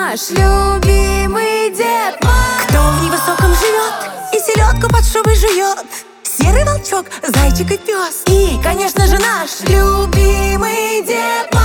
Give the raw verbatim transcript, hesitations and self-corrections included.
наш любимый Дед Мороз. Кто в невысоком живет и селедку под шубой жует? Серый волчок, зайчик и пес. И, конечно же, наш любимый Дед Мороз.